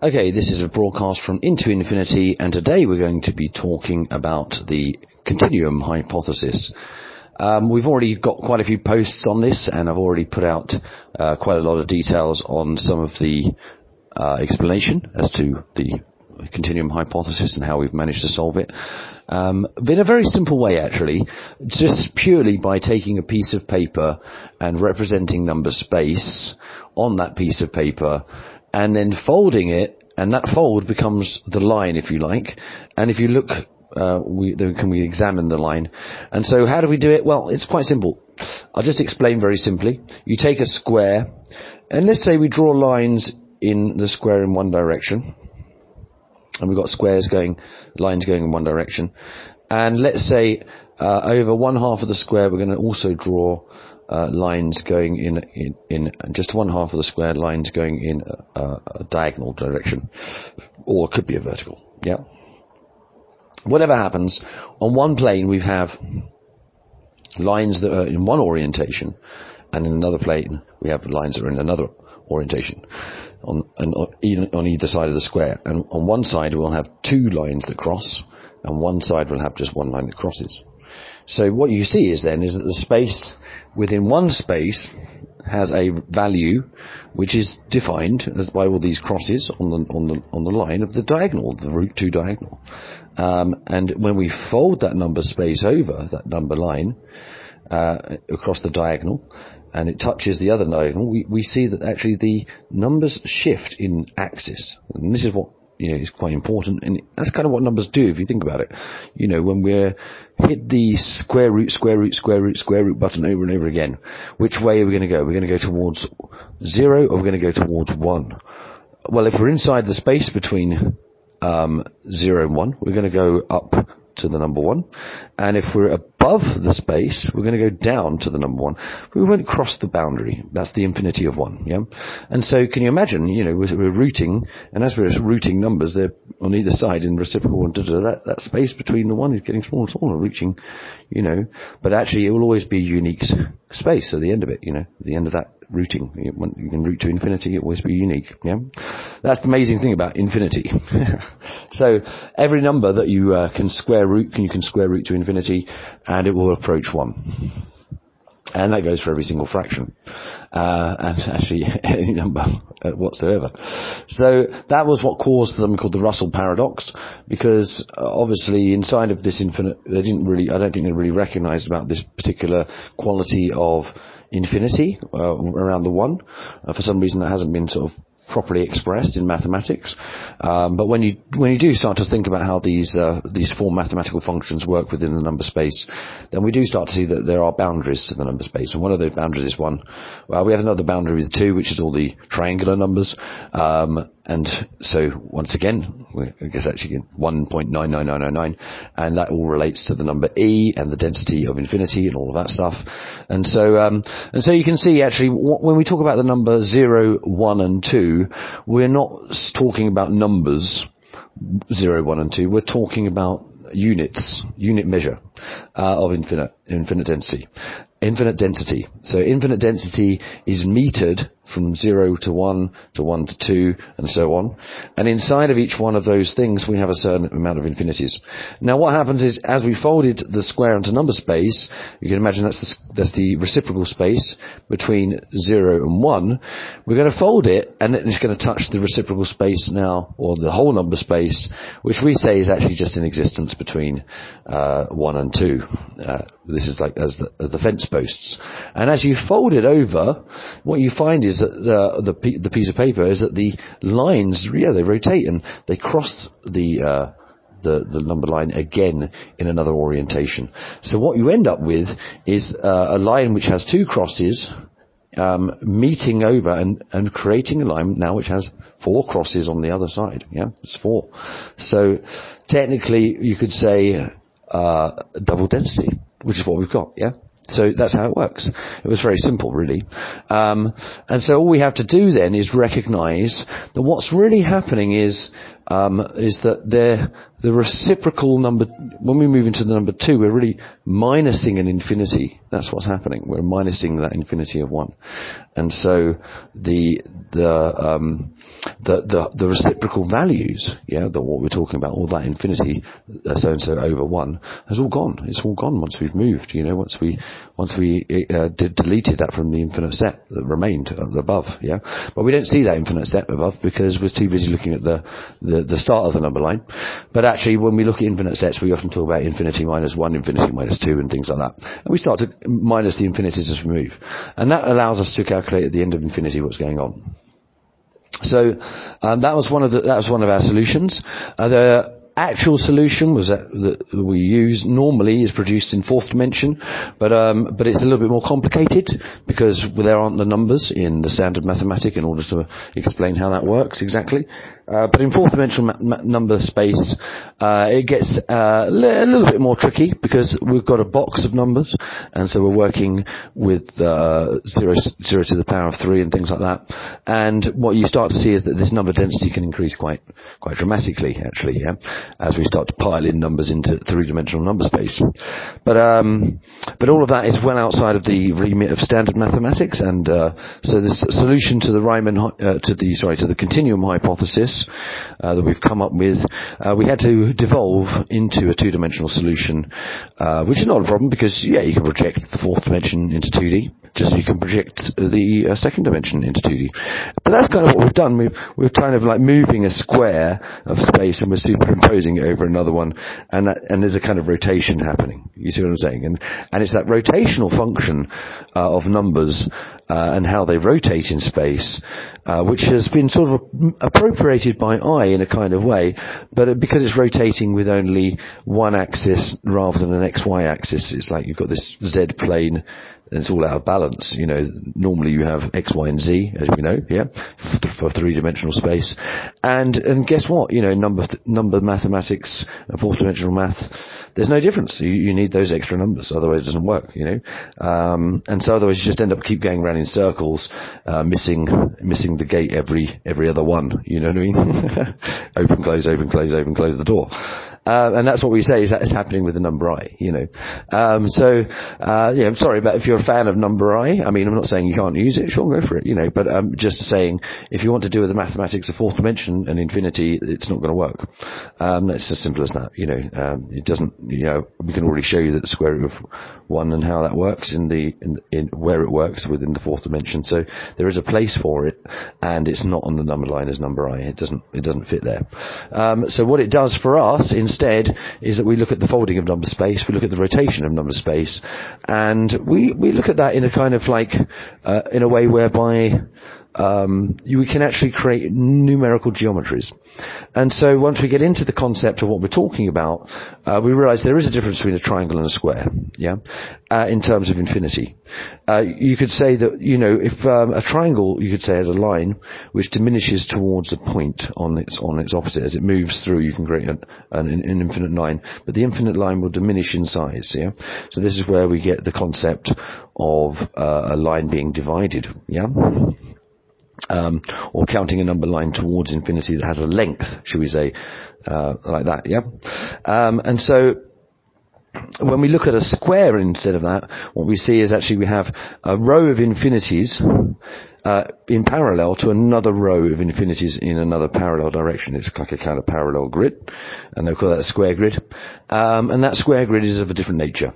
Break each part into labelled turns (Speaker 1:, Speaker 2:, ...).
Speaker 1: Okay, this is a broadcast from Into Infinity, and today we're going to be talking about the continuum hypothesis. We've already got quite a few posts on this, and I've already put out quite a lot of details on some of the explanation as to the continuum hypothesis and how we've managed to solve it. But in a very simple way, actually, just purely by taking a piece of paper and representing number space on that piece of paper, and then folding it, and that fold becomes the line, if you like. And if you look, can we examine the line? And so how do we do it? Well, it's quite simple. I'll just explain very simply. You take a square, and let's say we draw lines in the square in one direction. And we've got lines going in one direction. And let's say over one half of the square, we're going to also draw lines going in just one half of the square, lines going in a diagonal direction, or it could be a vertical. Yeah. Whatever happens, on one plane we have lines that are in one orientation, and in another plane we have lines that are in another orientation on either side of the square. And on one side we'll have two lines that cross, and one side will have just one line that crosses. So what you see is that the space within one space has a value which is defined as by all these crosses on the line of the diagonal, the root 2 diagonal. And when we fold that number space over that number line across the diagonal, and it touches the other diagonal, we see that actually the numbers shift in axis. And this is what is quite important, and that's kind of what numbers do if you think about it. When we hit the square root button over and over again, which way are we going to go? We're going to go towards 0, or we're going to go towards 1? Well, if we're inside the space between 0 and 1, we're going to go up to the number 1, and if we're above the space, we're going to go down to the number 1. We won't cross the boundary. That's the infinity of 1. Yeah. And so, can you imagine? We're rooting, and as we're rooting numbers, they're on either side in reciprocal, and that space between the 1 is getting smaller and smaller, reaching, But actually, it will always be a unique space at the end of it. At the end of that rooting, you can root to infinity. It will always be unique. Yeah. That's the amazing thing about infinity. So every number that you can square root to infinity, and it will approach 1. And that goes for every single fraction, and actually any number whatsoever. So that was what caused something called the Russell paradox, because obviously inside of this infinite, I don't think they really recognized about this particular quality of infinity around the 1. For some reason that hasn't been sort of properly expressed in mathematics, but when you do start to think about how these 4 mathematical functions work within the number space, then we do start to see that there are boundaries to the number space, and one of those boundaries is 1. We have another boundary with 2, which is all the triangular numbers, and so once again, I guess actually 1.99999, and that all relates to the number e and the density of infinity and all of that stuff. And so you can see actually when we talk about the number 0, 1 and 2, we're not talking about numbers 0, 1 and 2. We're talking about unit measure of infinite density. Infinite density. So infinite density is metered from 0 to 1 to 1 to 2 and so on. And inside of each one of those things we have a certain amount of infinities. Now what happens is, as we folded the square into number space, you can imagine that's the reciprocal space between 0 and 1. We're going to fold it, and it's going to touch the reciprocal space now, or the whole number space, which we say is actually just in existence between 1 and 2. This is like as the fence posts. And as you fold it over, what you find is that the piece of paper is that the lines, they rotate, and they cross the number line again in another orientation. So what you end up with is a line which has 2 crosses meeting over and creating a line now which has 4 crosses on the other side. Yeah, it's 4. So technically you could say double density, which is what we've got. Yeah. So that's how it works. It was very simple, really. And so all we have to do then is recognize that what's really happening is is that the reciprocal number, when we move into the number 2, we're really minusing an infinity. That's what's happening. We're minusing that infinity of 1. And so the reciprocal values, what we're talking about, all that infinity, so and so over 1, has all gone. It's all gone once we've moved, once we deleted that from the infinite set that remained above, But we don't see that infinite set above because we're too busy looking at the start of the number line. But actually, when we look at infinite sets, we often talk about infinity minus 1, infinity minus 2, and things like that. And we start to minus the infinities as we move. And that allows us to calculate at the end of infinity what's going on. So that was one of our solutions. The actual solution was that we use normally is produced in 4th dimension, but it's a little bit more complicated because there aren't the numbers in the standard mathematic in order to explain how that works exactly. But in 4th dimensional number space, it gets a little bit more tricky because we've got a box of numbers, and so we're working with 0 to the power of 3 and things like that. And what you start to see is that this number density can increase quite dramatically, actually, as we start to pile in numbers into 3-dimensional number space. But all of that is well outside of the remit of standard mathematics, and so this solution to the Riemann to the continuum hypothesis that we've come up with, we had to devolve into a 2-dimensional solution, which is not a problem because you can project the 4th dimension into 2D, just as you can project the 2nd dimension into 2D. But that's kind of what we've done. We're kind of like moving a square of space and we're superimposing it over another one, and there's a kind of rotation happening. You see what I'm saying? And it's that rotational function of numbers and how they rotate in space, which has been sort of appropriated by I in a kind of way, but because it's rotating with only one axis rather than an XY axis, it's like you've got this Z plane and it's all out of balance. Normally you have X, Y, and Z, as we know, for 3-dimensional space. And guess what? Number mathematics and 4th-dimensional math, there's no difference. You need those extra numbers, otherwise it doesn't work, And so otherwise you just end up keep going around in circles, missing the gate every other one, you know what I mean? Open, close, open, close, open, close the door. And that's what we say is that is happening with the number I, I'm sorry, but if you're a fan of number I mean, I'm not saying you can't use it, sure, go for it, but just saying, if you want to do with the mathematics of 4th dimension and infinity, it's not going to work. It's as simple as that, it doesn't, we can already show you that the square root of 1 and how that works in where it works within the 4th dimension. So there is a place for it, and it's not on the number line as number I. It doesn't fit there. So what it does for us instead is that we look at the folding of number space, we look at the rotation of number space, and we look at that in a kind of like in a way whereby we can actually create numerical geometries. And so once we get into the concept of what we're talking about, we realize there is a difference between a triangle and a square, in terms of infinity. You could say that, if a triangle, you could say, has a line which diminishes towards a point on its opposite. As it moves through, you can create an infinite line, but the infinite line will diminish in size, So this is where we get the concept of a line being divided, or counting a number line towards infinity that has a length, should we say, like that, and so when we look at a square instead of that, what we see is actually we have a row of infinities in parallel to another row of infinities in another parallel direction. It's like a kind of parallel grid, and they call that a square grid. And that square grid is of a different nature,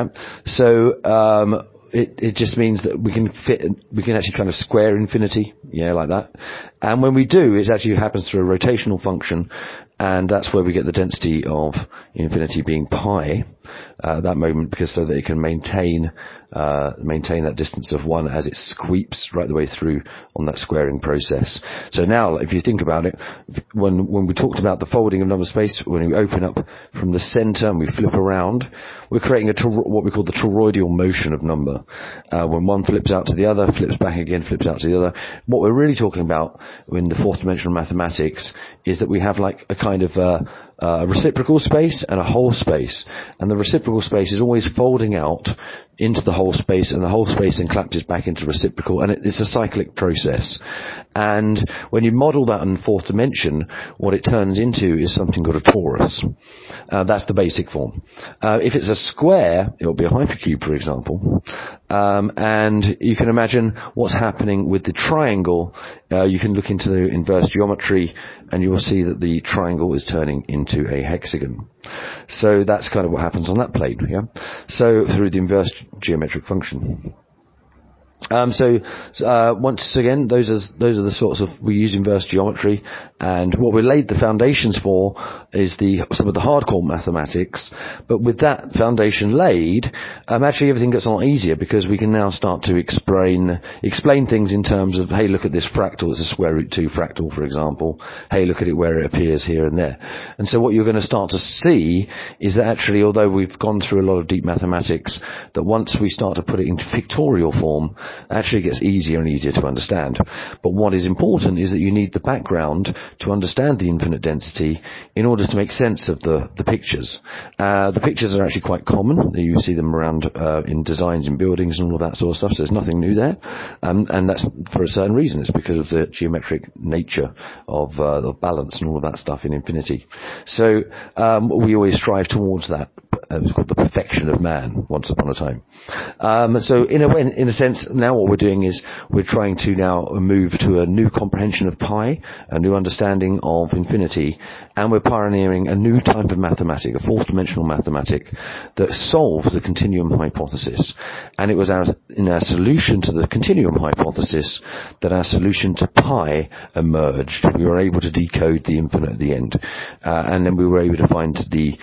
Speaker 1: So it just means that we can actually kind of square infinity, like that. And when we do, it actually happens through a rotational function, and that's where we get the density of infinity being pi at that moment, because so that it can maintain that distance of 1 as it sweeps right the way through on that squaring process. So now, if you think about it, when we talked about the folding of number space, when we open up from the center and we flip around, we're creating what we call the toroidal motion of number. When one flips out to the other, flips back again, flips out to the other. What we're really talking about in the 4th dimensional mathematics is that we have like a kind of a reciprocal space and a whole space. And the reciprocal space is always folding out into the whole space, and the whole space then collapses back into reciprocal, and it's a cyclic process. And when you model that in fourth dimension, what it turns into is something called a torus. That's the basic form. If it's a square, it'll be a hypercube, for example. And you can imagine what's happening with the triangle. You can look into the inverse geometry, and you will see that the triangle is turning into a hexagon. So that's kind of what happens on that plane, yeah? So through the inverse geometric function. Once again, those are the sorts of, we use inverse geometry, and what we laid the foundations for is some of the hardcore mathematics. But with that foundation laid, actually everything gets a lot easier, because we can now start to explain things in terms of, hey, look at this fractal, it's a square root 2 fractal, for example. Hey, look at it where it appears here and there. And so what you're going to start to see is that actually, although we've gone through a lot of deep mathematics, that once we start to put it into pictorial form, actually gets easier and easier to understand. But what is important is that you need the background to understand the infinite density in order to make sense of the pictures. The pictures are actually quite common. You see them around in designs in buildings and all of that sort of stuff, so there's nothing new there. And that's for a certain reason. It's because of the geometric nature of the balance and all of that stuff in infinity. So we always strive towards that. It was called the perfection of man once upon a time. So in a sense, now what we're doing is we're trying to now move to a new comprehension of pi, a new understanding of infinity, and we're pioneering a new type of mathematic, a fourth dimensional mathematic that solves the continuum hypothesis. And it was in our solution to the continuum hypothesis that our solution to pi emerged. We were able to decode the infinite at the end, and then we were able to find the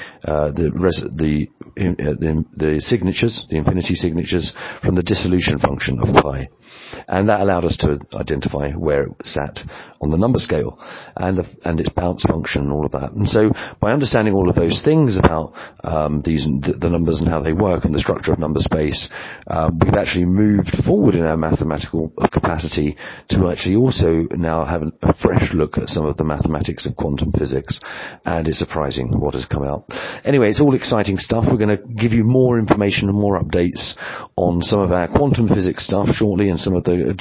Speaker 1: signatures, the infinity signatures, from the dissolution function of pi. And that allowed us to identify where it sat on the number scale and its bounce function and all of that. And so by understanding all of those things about the numbers and how they work and the structure of number space, we've actually moved forward in our mathematical capacity to actually also now have a fresh look at some of the mathematics of quantum physics. And it's surprising what has come out. Anyway, it's all exciting stuff. We're going to give you more information and more updates on some of our quantum physics stuff shortly, and some of the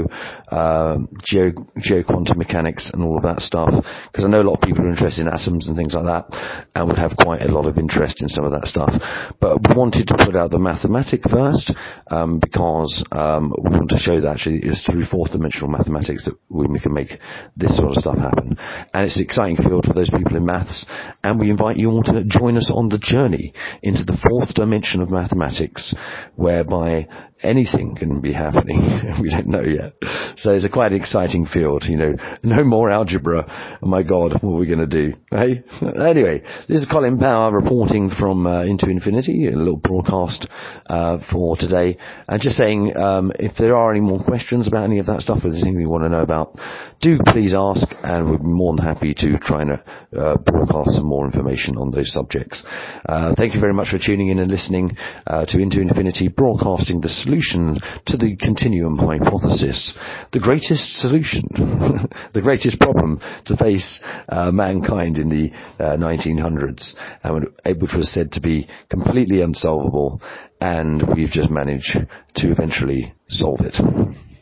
Speaker 1: geo quantum mechanics and all of that stuff, because I know a lot of people are interested in atoms and things like that, and would have quite a lot of interest in some of that stuff. But we wanted to put out the mathematic first, because we want to show that actually it's through fourth dimensional mathematics that we can make this sort of stuff happen. And it's an exciting field for those people in maths, and we invite you all to join us on the journey into the fourth dimension of mathematics, whereby anything can be happening. We don't know yet. So it's a quite exciting field, no more algebra. Oh my God, what are we going to do? Hey? Anyway, this is Colin Power reporting from Into Infinity, a little broadcast for today. And just saying, if there are any more questions about any of that stuff, or there's anything you want to know about, do please ask, and we'd be more than happy to try and broadcast some more information on those subjects. Thank you very much for tuning in and listening to Into Infinity, broadcasting the solution to the continuum hypothesis, the greatest solution, the greatest problem to face mankind in the 1900s, which was said to be completely unsolvable, and we've just managed to eventually solve it.